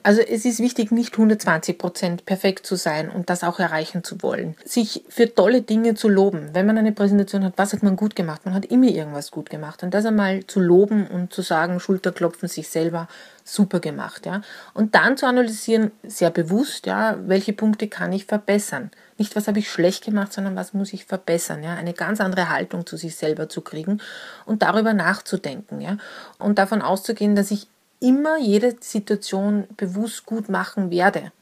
Also es ist wichtig, nicht 120% perfekt zu sein und das auch erreichen zu wollen. Sich für tolle Dinge zu loben. Wenn man eine Präsentation hat, was hat man gut gemacht? Man hat immer irgendwas gut gemacht. Und das einmal zu loben und zu sagen, Schulterklopfen sich selber, super gemacht. Ja? Und dann zu analysieren, sehr bewusst, ja, welche Punkte kann ich verbessern. Nicht, was habe ich schlecht gemacht, sondern was muss ich verbessern. Ja? Eine ganz andere Haltung zu sich selber zu kriegen und darüber nachzudenken. Ja? Und davon auszugehen, dass ich immer jede Situation bewusst gut machen werde.